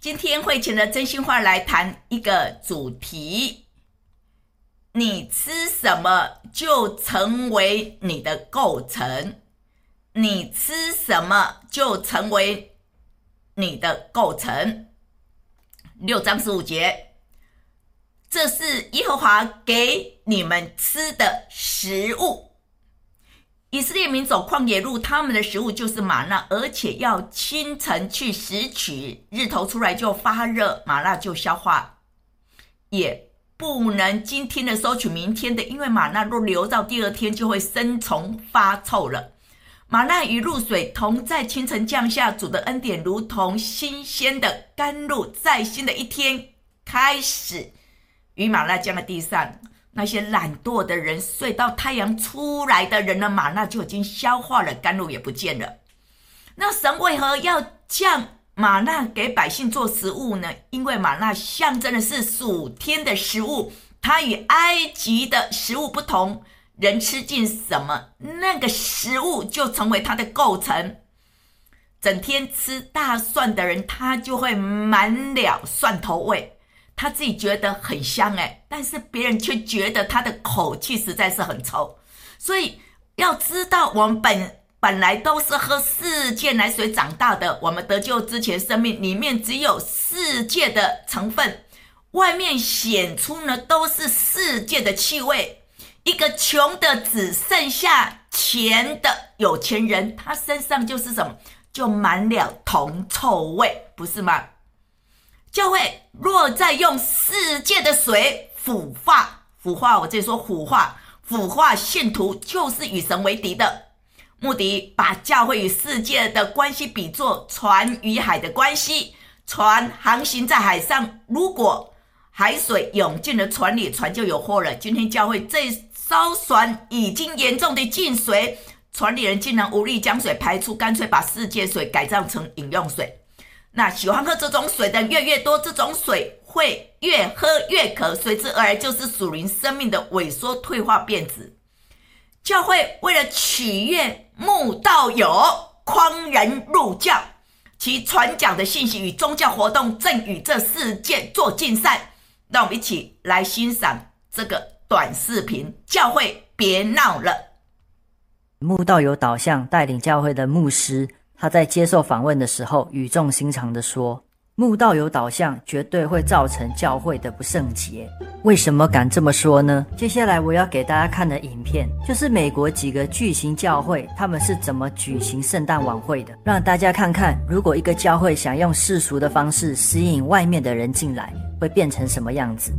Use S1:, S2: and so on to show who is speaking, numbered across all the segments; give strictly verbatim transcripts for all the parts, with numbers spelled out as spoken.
S1: 今天会请了真心话来谈一个主题，你吃什么就成为你的构成，你吃什么就成为你的构成。六章十五节，这是耶和华给你们吃的食物。以色列民走旷野路，他们的食物就是玛纳，而且要清晨去拾取，日头出来就发热，玛纳就消化，也不能今天的收取明天的，因为玛纳若留到第二天就会生虫发臭了。玛纳与露水同在清晨降下，主的恩典如同新鲜的甘露，在新的一天开始与玛纳降在地上。那些懒惰的人，睡到太阳出来的人的玛纳就已经消化了，甘露也不见了。那神为何要降玛纳给百姓做食物呢？因为玛纳象征的是属天的食物，它与埃及的食物不同，人吃进什么，那个食物就成为它的构成。整天吃大蒜的人，他就会满了蒜头味，他自己觉得很香诶，但是别人却觉得他的口气实在是很臭。所以要知道，我们本本来都是喝世界奶水长大的，我们得救之前生命里面只有世界的成分，外面显出呢都是世界的气味。一个穷的只剩下钱的有钱人，他身上就是什么，就满了铜臭味，不是吗？教会若再用世界的水腐化，腐化我这里说腐化，腐化信徒，就是与神为敌的。目的把教会与世界的关系比作船与海的关系，船航行在海上，如果海水涌进了船里，船就有祸了。今天教会这艘船已经严重的进水，船里人竟然无力将水排出，干脆把世界水改造成饮用水。那喜欢喝这种水的人越越多，这种水会越喝越渴，随之而来就是属灵生命的萎缩退化变质。教会为了取悦慕道友，诓人入教，其传讲的信息与宗教活动正与这世界做竞赛。让我们一起来欣赏这个短视频，教会别闹了。
S2: 慕道友导向带领教会的牧师，他在接受访问的时候语重心长地说，慕道友导向绝对会造成教会的不圣洁。为什么敢这么说呢？接下来我要给大家看的影片，就是美国几个巨型教会他们是怎么举行圣诞晚会的，让大家看看如果一个教会想用世俗的方式吸引外面的人进来，会变成什么样子。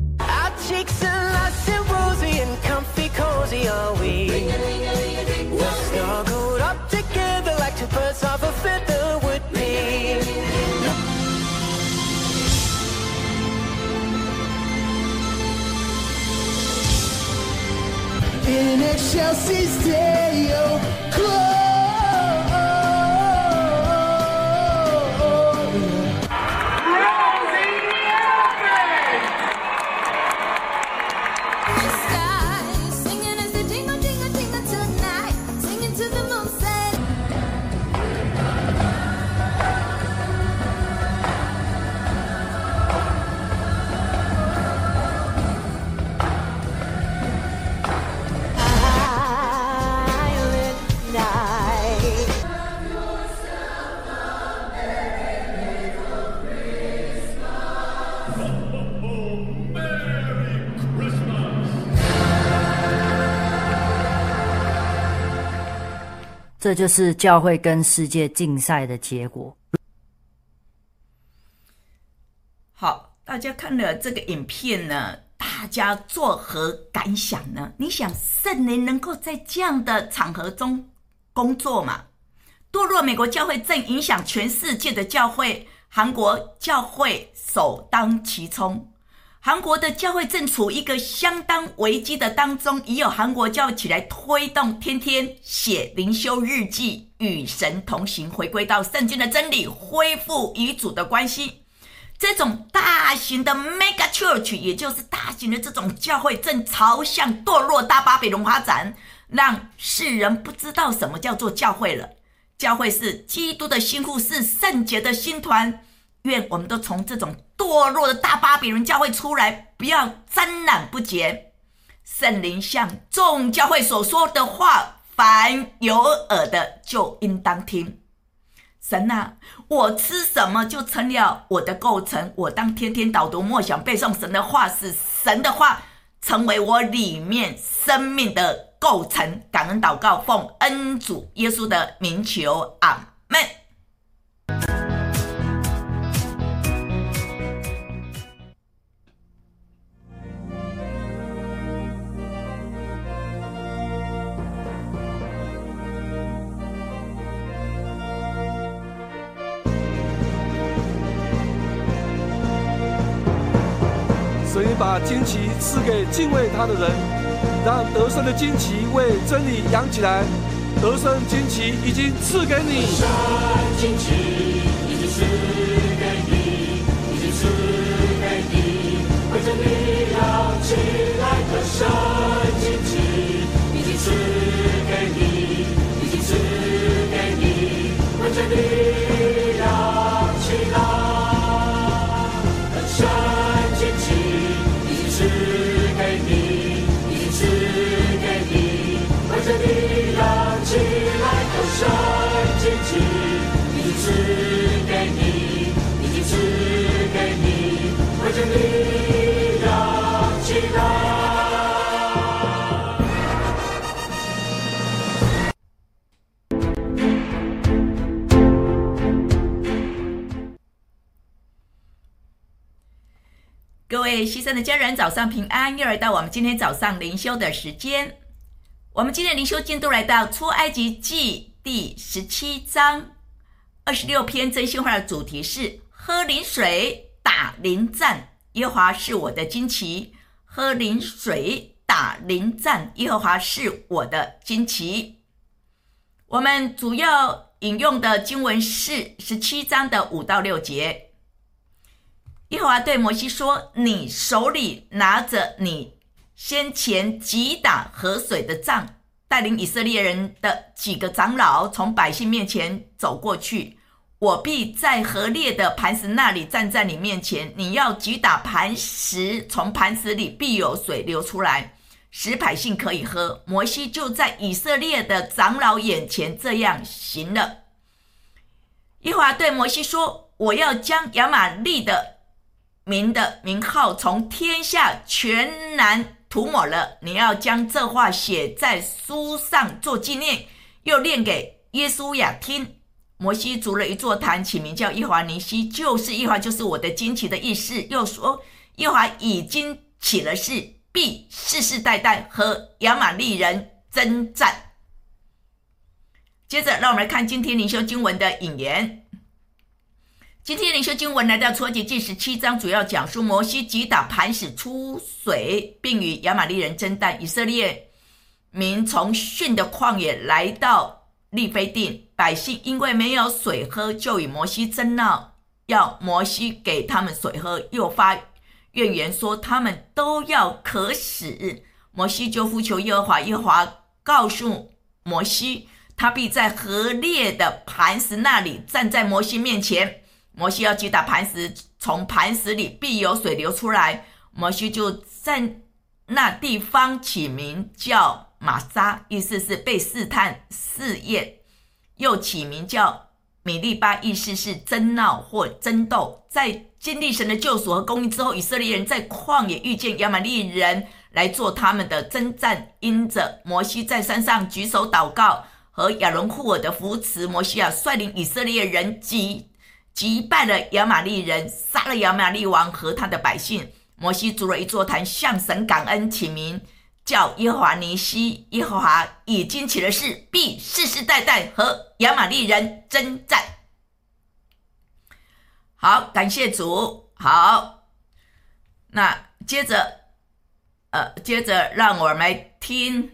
S3: In excelsis Deo,
S2: 这就是教会跟世界竞赛的结果。
S1: 好，大家看了这个影片呢，大家作何感想呢？你想圣灵能够在这样的场合中工作吗？堕落美国教会正影响全世界的教会，韩国教会首当其冲。韩国的教会正处一个相当危机的当中，已有韩国教会起来推动天天写灵修日记，与神同行，回归到圣经的真理，恢复与主的关系。这种大型的 mega church， 也就是大型的这种教会，正朝向堕落大巴比伦发展，让世人不知道什么叫做教会了。教会是基督的心腹，是圣洁的心团， 愿我们都从这种堕落的大巴比伦教会出来，不要沾染不洁。圣灵向众教会所说的话，凡有耳的就应当听。神啊，我吃什么就成了我的构成，我当天天导读默想背诵神的话，使神的话成为我里面生命的构成。感恩祷告，奉恩主耶稣的名求，阿们。
S4: 神也把旌旗赐给敬畏他的人，让得胜的旌旗为真理扬起来。得胜旌旗已经赐给你，
S3: 得胜旌旗已经赐给你，已经赐给你，为着你扬起来。得胜旌旗已经赐给你，已经赐给你，为着你扬起来。得胜旌旗赐给你，已经赐给你，为着你扬起来。得胜旌旗已经赐给你，已经赐给你，为着你扬起来。
S1: 各位牺牲的家人，早上平安，又来到我们今天早上灵修的时间。我们今天灵修进度来到出埃及记第十七章二十六篇，真心话的主题是喝灵水打灵战，耶和华是我的旌旗。喝灵水打灵战，耶和华是我的旌旗。我们主要引用的经文是十七章的五到六节。耶和华对摩西说，你手里拿着你先前击打河水的杖，带领以色列人的几个长老从百姓面前走过去，我必在河裂的磐石那里站在你面前，你要击打磐石，从磐石里必有水流出来，使百姓可以喝。摩西就在以色列的长老眼前这样行了。耶和华对摩西说，我要将亚玛利的民的名号从天下全然涂抹了，你要将这话写在书上做纪念，又念给耶稣亚听。摩西筑了一座坛，起名叫耶和华尼西，就是耶和华就是我的旌旗的意思。又说，耶和华已经起了誓，必世世代代和亚玛利人征战。接着让我们来看今天灵修经文的引言。今天灵修经文来到出埃及记十七章，主要讲述摩西击打磐石出水，并与亚玛利人征战。以色列民从逊的旷野来到利非定，百姓因为没有水喝，就与摩西争闹，要摩西给他们水喝，又发怨言说他们都要渴死。摩西就呼求耶和华，耶和华告诉摩西，他必在河裂的磐石那里站在摩西面前。摩西要击打磐石，从磐石里必有水流出来。摩西就在那地方起名叫玛撒，意思是被试探试验，又起名叫米利巴，意思是争闹或争斗。在经历神的救赎和公义之后，以色列人在旷野遇见亚玛利人来做他们的征战，因着摩西在山上举手祷告和亚伦户尔的扶持，摩西啊率领以色列人击击败了亚玛利人，杀了亚玛利王和他的百姓。摩西筑了一座坛，向神感恩，起名叫耶和华尼西。耶和华已经起了誓，必世世代代和亚玛利人征战。好，感谢主。好，那接着呃，接着让我们来听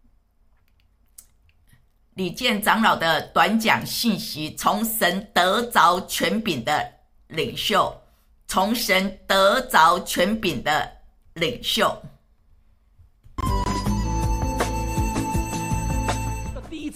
S1: 李健长老的短讲信息，从神得着权柄的领袖，从神得着权柄的领袖。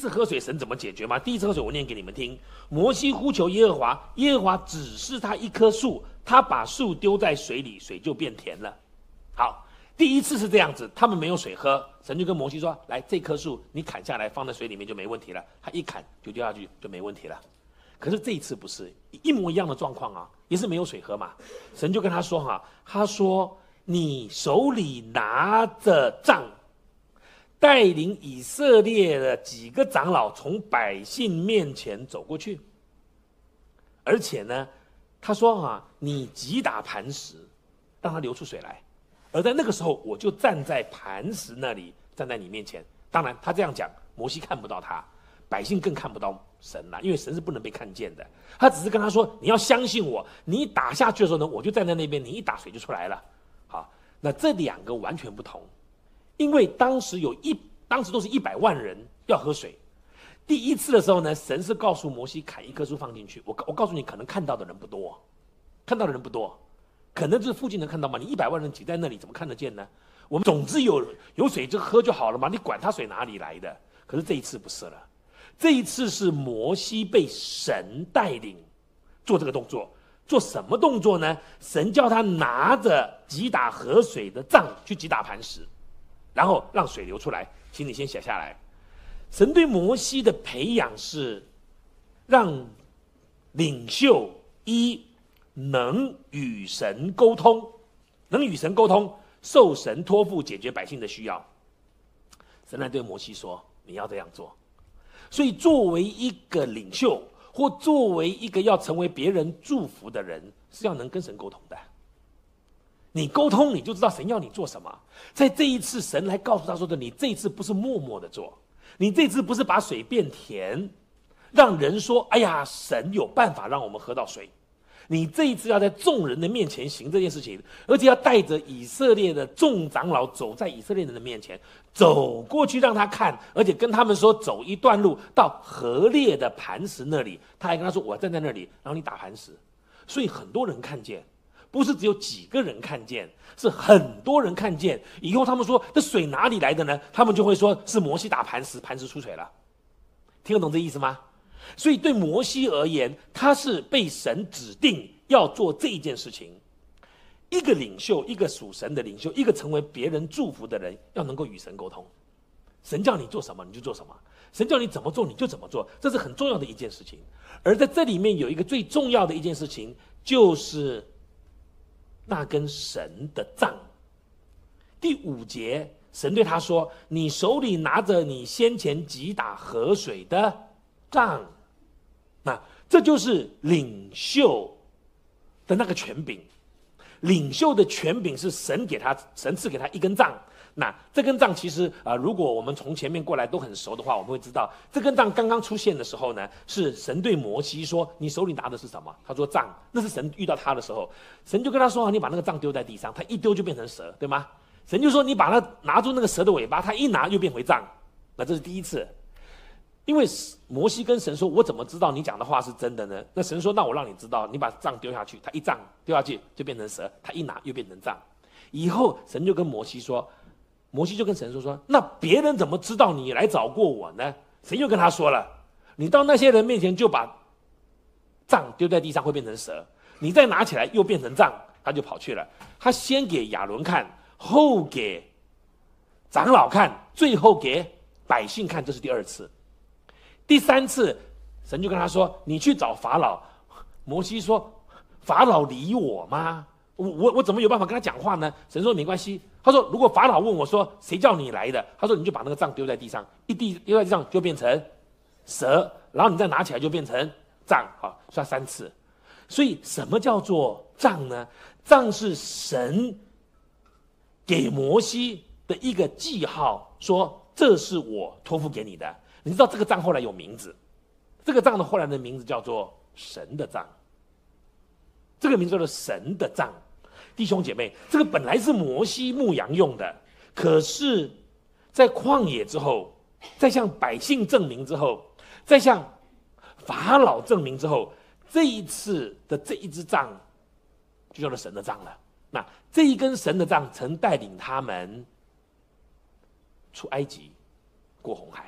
S5: 次喝水神怎么解决吗？第一次喝水我念给你们听。摩西呼求耶和华，耶和华指示他一棵树，他把树丢在水里，水就变甜了。好，第一次是这样子，他们没有水喝，神就跟摩西说，来，这棵树你砍下来放在水里面就没问题了。他一砍就丢下去就没问题了。可是这一次不是一模一样的状况啊，也是没有水喝嘛。神就跟他说哈，他说你手里拿着杖，带领以色列的几个长老从百姓面前走过去，而且呢，他说啊，你击打磐石，让它流出水来。而在那个时候，我就站在磐石那里，站在你面前。当然，他这样讲，摩西看不到他，百姓更看不到神了，因为神是不能被看见的。他只是跟他说：“你要相信我，你打下去的时候呢，我就站在那边，你一打水就出来了。”好，那这两个完全不同，因为当时有一，当时都是一百万人要喝水。第一次的时候呢，神是告诉摩西砍一棵树放进去。我我告诉你，可能看到的人不多，看到的人不多。可能就是附近能看到吗？你一百万人挤在那里，怎么看得见呢？我们总之有有水就喝就好了嘛，你管他水哪里来的？可是这一次不是了，这一次是摩西被神带领做这个动作。做什么动作呢？神叫他拿着击打河水的杖去击打磐石，然后让水流出来。请你先写下来。神对摩西的培养是让领袖一能与神沟通，能与神沟通，受神托付解决百姓的需要。神来对摩西说：“你要这样做。”所以，作为一个领袖，或作为一个要成为别人祝福的人，是要能跟神沟通的。你沟通，你就知道神要你做什么。在这一次，神来告诉他说的：“你这一次不是默默的做，你这次不是把水变甜，让人说：‘哎呀，神有办法让我们喝到水。’你这一次要在众人的面前行这件事情，而且要带着以色列的众长老走在以色列人的面前，走过去让他看，而且跟他们说走一段路到河裂的磐石那里，他还跟他说我站在那里，然后你打磐石。所以很多人看见，不是只有几个人看见，是很多人看见。以后他们说这水哪里来的呢？他们就会说是摩西打磐石，磐石出水了。听得懂这意思吗？所以对摩西而言，他是被神指定要做这一件事情。一个领袖，一个属神的领袖，一个成为别人祝福的人，要能够与神沟通。神叫你做什么你就做什么，神叫你怎么做你就怎么做，这是很重要的一件事情。而在这里面有一个最重要的一件事情，就是那根神的杖。第五节，神对他说：“你手里拿着你先前击打河水的杖。”那这就是领袖的那个权柄。领袖的权柄是神给他，神赐给他一根杖。那这根杖其实啊、呃，如果我们从前面过来都很熟的话，我们会知道，这根杖刚刚出现的时候呢，是神对摩西说：“你手里拿的是什么？”他说：“杖。”那是神遇到他的时候，神就跟他说：“你把那个杖丢在地上。”他一丢就变成蛇，对吗？神就说：“你把它拿住那个蛇的尾巴。”他一拿又变回杖。那这是第一次。因为摩西跟神说：“我怎么知道你讲的话是真的呢？”那神说：“那我让你知道，你把杖丢下去。”他一杖丢下去就变成蛇，他一拿又变成杖。以后神就跟摩西说，摩西就跟神说说：“那别人怎么知道你来找过我呢？”神又跟他说了：“你到那些人面前就把杖丢在地上会变成蛇，你再拿起来又变成杖。”他就跑去了。他先给亚伦看，后给长老看，最后给百姓看，这是第二次。第三次，神就跟他说：“你去找法老。”摩西说：“法老理我吗？我我我怎么有办法跟他讲话呢？”神说：“没关系。”他说：“如果法老问我说谁叫你来的？”他说：“你就把那个杖丢在地上，一地丢在地上就变成蛇，然后你再拿起来就变成杖。”好，算三次。所以什么叫做杖呢？杖是神给摩西的一个记号，说这是我托付给你的。你知道这个杖后来有名字，这个杖的后来的名字叫做神的杖，这个名字叫做神的杖。弟兄姐妹，这个本来是摩西牧羊用的，可是在旷野之后，在向百姓证明之后，在向法老证明之后，这一次的这一支杖就叫做神的杖了。那这一根神的杖曾带领他们出埃及，过红海。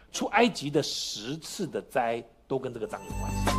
S5: 出埃及的十次的灾都跟这个杖有关系。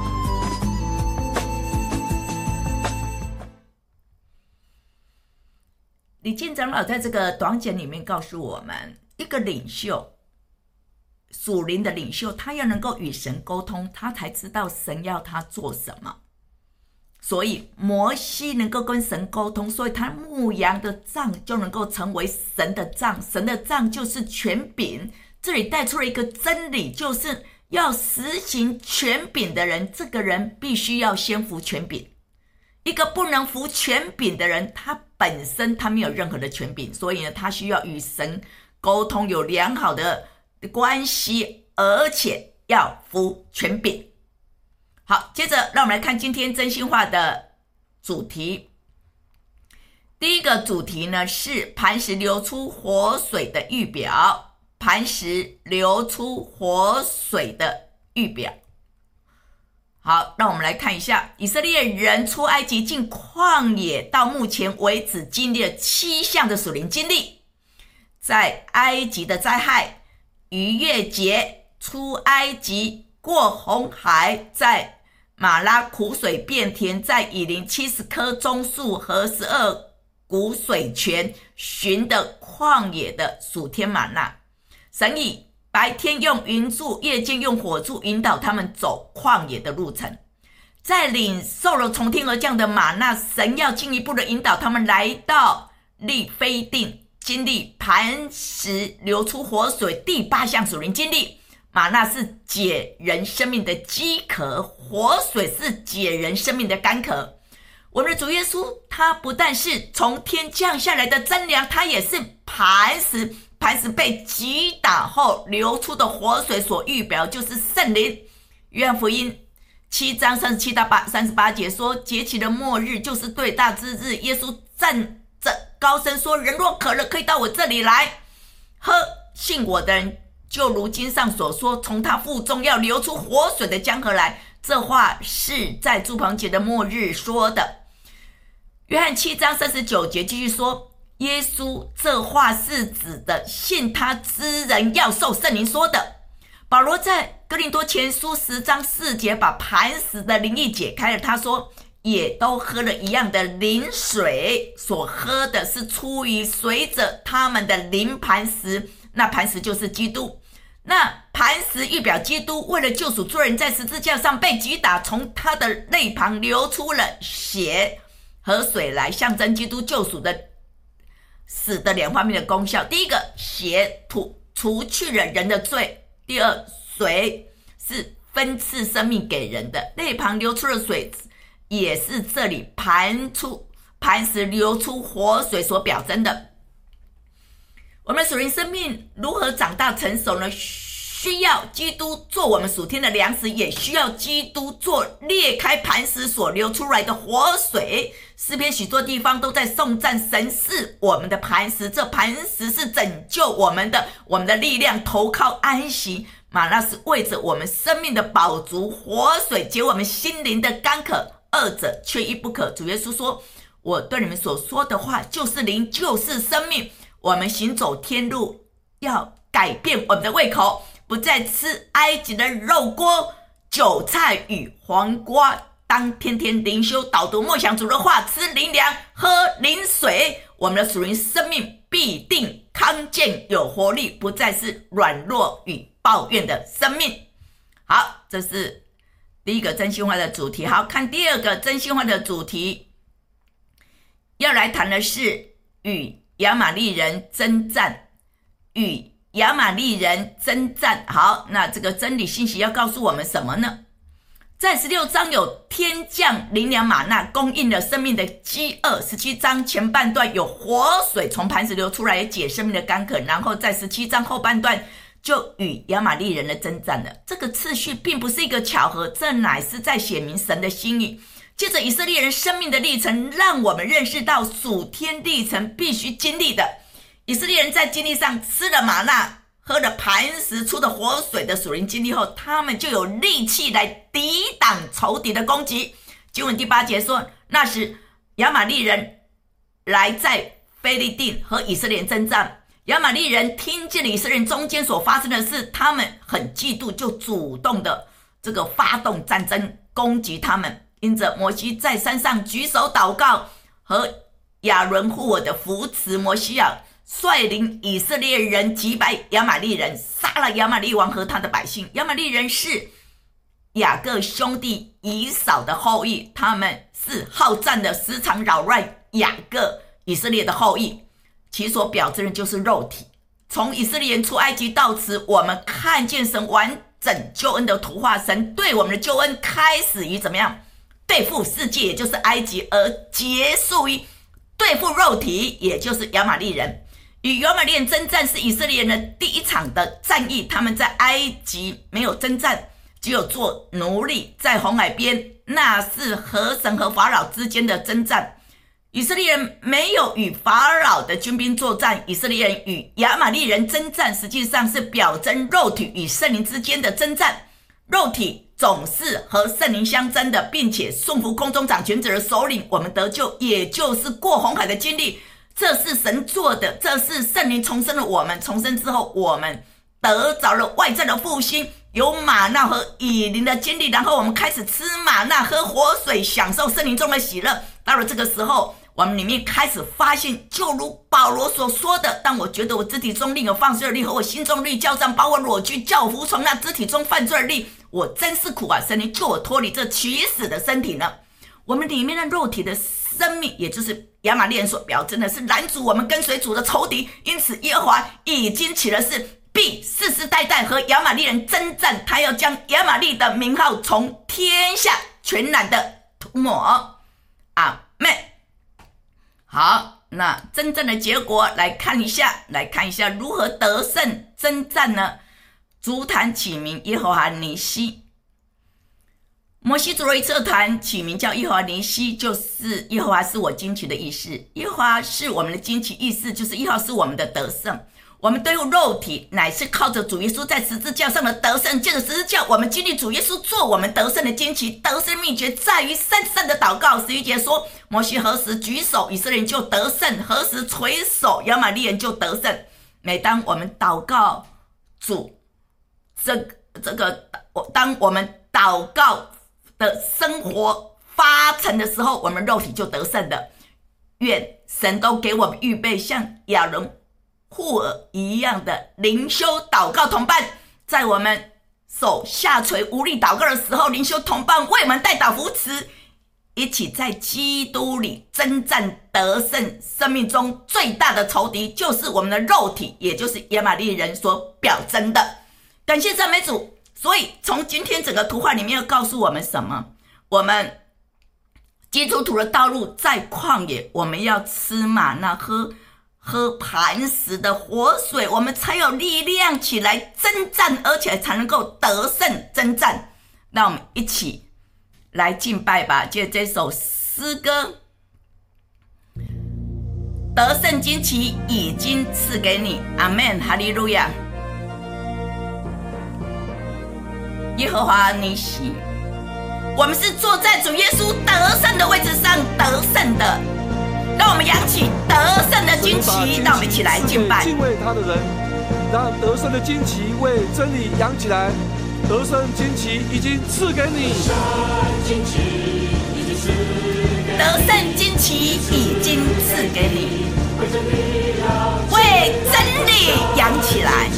S1: 李进长老在这个短简里面告诉我们，一个领袖，属灵的领袖，他要能够与神沟通，他才知道神要他做什么。所以摩西能够跟神沟通，所以他牧羊的杖就能够成为神的杖，神的杖就是权柄。这里带出了一个真理，就是要实行权柄的人，这个人必须要先服权柄。一个不能服权柄的人，他本身他没有任何的权柄，所以呢，他需要与神沟通，有良好的关系，而且要服权柄。好，接着让我们来看今天真心话的主题。第一个主题呢是磐石流出活水的预表，磐石流出活水的预表。好，让我们来看一下以色列人出埃及进旷野，到目前为止经历了七项的属灵经历。在埃及的灾害、逾越节、出埃及、过红海，在马拉苦水变甜，在以琳七十棵棕树和十二股水泉，寻的旷野的属天玛纳。神以白天用云柱，夜间用火柱引导他们走旷野的路程。在领受了从天而降的玛纳，神要进一步的引导他们来到利非定，经历磐石流出活水第八项属灵经历。玛纳是解人生命的饥渴，活水是解人生命的干渴。我们的主耶稣，他不但是从天降下来的真粮，他也是磐石，磐石被击打后流出的活水所预表就是圣灵。约翰福音七章三十七到三十八节说，节期的末日就是对大之日，耶稣站着高声说，人若渴了，可以到我这里来喝，信我的人就如经上所说，从他腹中要流出活水的江河来。这话是在住棚节的末日说的。约翰七章三十九节继续说，耶稣这话是指的信他之人要受圣灵说的。保罗在哥林多前书十章四节把磐石的灵意解开了，他说也都喝了一样的灵水，所喝的是出于随着他们的灵磐石，那磐石就是基督。那磐石预表基督，为了救赎罪人，在十字架上被击打，从他的肋旁流出了血和水来，象征基督救赎的死的两方面的功效。第一个，血除除去了人的罪；第二，水是分赐生命给人的。肋旁流出的水也是这里磐出磐石流出活水所表征的。我们属灵生命如何长大成熟呢？需要基督做我们属天的粮食，也需要基督做裂开磐石所流出来的活水。诗篇许多地方都在颂赞神是我们的磐石，这磐石是拯救我们的，我们的力量，投靠安息。玛纳是为着我们生命的饱足，活水解我们心灵的干渴，二者缺一不可。主耶稣说，我对你们所说的话就是灵，就是生命。我们行走天路，要改变我们的胃口，不再吃埃及的肉锅、韭菜与黄瓜，当天天灵修导读默想主的话，吃灵粮，喝灵水，我们的属灵生命必定康健有活力，不再是软弱与抱怨的生命。好，这是第一个真心话的主题。好，看第二个真心话的主题，要来谈的是与亚玛力人征战，与亚玛力人征战。好，那这个真理信息要告诉我们什么呢？在十六章有天降灵粮玛纳，供应了生命的饥饿。十七章前半段有活水从磐石流出来，解生命的干渴。然后在十七章后半段就与亚玛力人的征战了。这个次序并不是一个巧合，这乃是在写明神的心意。借着以色列人生命的历程，让我们认识到属天历程必须经历的。以色列人在经历上吃了玛纳，喝了磐石出的活水的属灵经历后，他们就有力气来抵挡仇敌的攻击。经文第八节说，那时亚玛力人来在非利定和以色列人征战， 亚玛力人听见了以色列人中间所发生的事，他们很嫉妒，就主动的这个发动战争攻击他们。因着摩西在山上举手祷告，和亚伦护我的扶持，摩西亚率领以色列人击败亚玛力人，杀了亚玛力王和他的百姓。亚玛力人是雅各兄弟以扫的后裔，他们是好战的，时常扰乱雅各以色列的后裔，其所表征的就是肉体。从以色列人出埃及到此，我们看见神完整救恩的图画，神对我们的救恩开始于怎么样对付世界，也就是埃及，而结束于对付肉体，也就是亚玛力人。与亚玛力人征战是以色列人的第一场的战役，他们在埃及没有征战，只有做奴隶。在红海边，那是和神和法老之间的征战。以色列人没有与法老的军兵作战，以色列人与亚玛力人征战，实际上是表征肉体与圣灵之间的征战。肉体总是和圣灵相争的，并且顺服空中掌权者的首领，我们得救，也就是过红海的经历。这是神做的，这是圣灵重生了我们。重生之后，我们得着了外在的复兴，有玛纳和以灵的经历，然后我们开始吃玛纳喝活水，享受圣灵中的喜乐。到了这个时候，我们里面开始发现，就如保罗所说的，当我觉得我肢体中另有放碎的力和我心中力交战，把我裸去，叫我服从那肢体中犯罪的力，我真是苦啊！神灵救我脱离这取死的身体呢。我们里面的肉体的生命，也就是亚玛力人所表征的，是拦阻我们跟随主的仇敌。因此耶和华已经起了誓，必世世代代和亚玛力人征战，他要将亚玛力的名号从天下全然的涂抹。阿们。好，那真正的结果来看一下，来看一下如何得胜征战呢？足坛起名耶和华尼西。摩西筑了一座坛，起名叫耶和华尼西，就是耶和华是我旌旗的意思。耶和华是我们的旌旗，意思就是耶和华是我们的得胜。我们对付肉体，乃是靠着主耶稣在十字架上的得胜。借着十字架，我们经历主耶稣做我们得胜的旌旗。得胜秘诀在于三善的祷告。十一节说，摩西何时举手，以色列人就得胜；何时垂手，亚玛力人就得胜。每当我们祷告主，这这个当我们祷告的生活发成的时候，我们肉体就得胜的。愿神都给我们预备像亚伦护尔一样的灵修祷告同伴，在我们手下垂无力祷告的时候，灵修同伴为我们代祷扶持，一起在基督里征战得胜。生命中最大的仇敌就是我们的肉体，也就是亚玛力人所表征的。感谢赞美主。所以从今天整个图画里面要告诉我们什么？我们基督徒的道路在旷野，我们要吃玛纳，喝喝磐石的活水，我们才有力量起来征战，而且才能够得胜征战。让我们一起来敬拜吧。借这首诗歌，得胜旌旗已经赐给你，阿们，哈利路亚。耶和华尼西，我们是坐在主耶稣得胜的位置上得胜的。让我们扬起得胜的旌旗，让我们一起来敬拜。
S4: 敬畏他的人，让得胜的旌旗为真理扬起来。得胜旌旗已经赐给你，
S1: 得胜旌旗已经赐给你，为真理扬起来，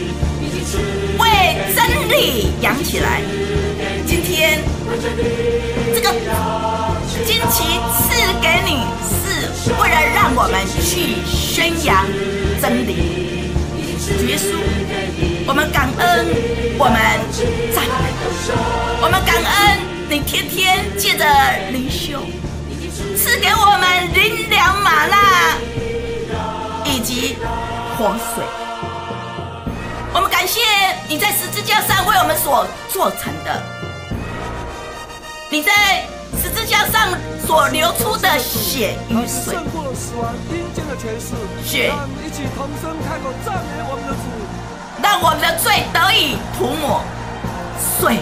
S1: 为真理扬起来。今天这个旌旗赐给你，是为了让我们去宣扬真理。主耶稣，我们感恩，我们赞美，我们感恩你天天借着灵修赐给我们灵粮玛纳以及活水。我们感谢你在十字架上为我们所做成的，你在十字架上所流出的血与水，
S4: 胜过了死亡阴间的权势。
S1: 血，
S4: 让我们一起同声开口赞美我们的主，
S1: 让我们的罪得以涂抹。水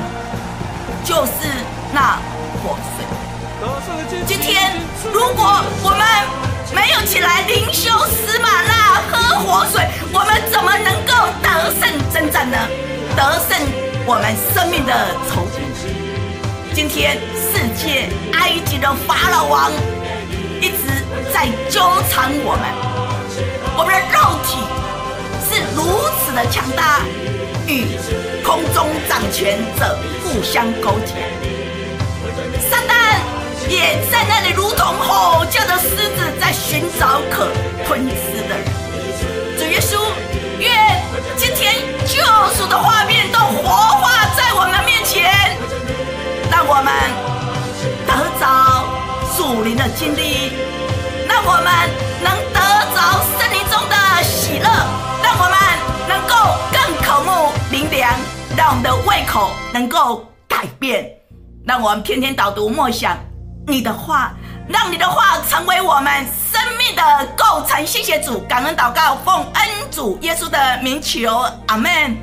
S1: 就是那活水。
S4: 得胜的旌旗
S1: 今天，如果我们没有起来灵修死马拉喝活水，我们怎么能够得胜征战呢？得胜我们生命的仇敌。今天世界埃及的法老王一直在纠缠我们，我们的肉体是如此的强大，与空中掌权者互相勾结。撒旦也在那里如同吼叫的狮子，在寻找可吞吃的人。主耶稣，愿今天救赎的画面都活化在我们面前，让我们得着属灵的经历，让我们能得着圣灵中的喜乐，让我们能够更渴慕灵粮，让我们的胃口能够改变，让我们天天导读默想你的话，让你的话成为我们生命的构成。谢谢主，感恩祷告，奉恩主耶稣的名求，阿们。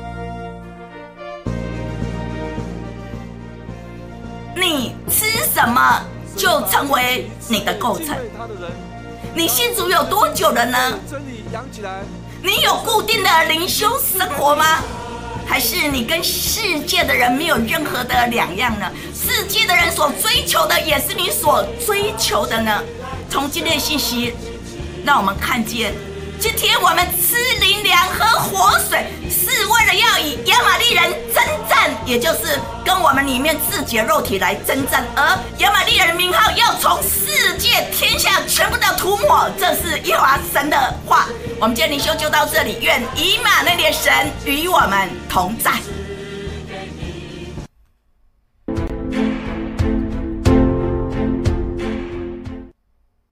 S1: 你吃什么就成为你的构成。你信主有多久了呢？你有固定的灵修生活吗？还是你跟世界的人没有任何的两样呢？世界的人所追求的也是你所追求的呢？从今天的信息让我们看见，今天我们吃灵粮喝活水，是为了要与亚玛力人征战，也就是跟我们里面自己的肉体来征战，而亚玛力人的名号要从世界天下全部的涂抹。这是耶和华神的话。我们今天灵修就到这里，愿以马内利的神与我们同在。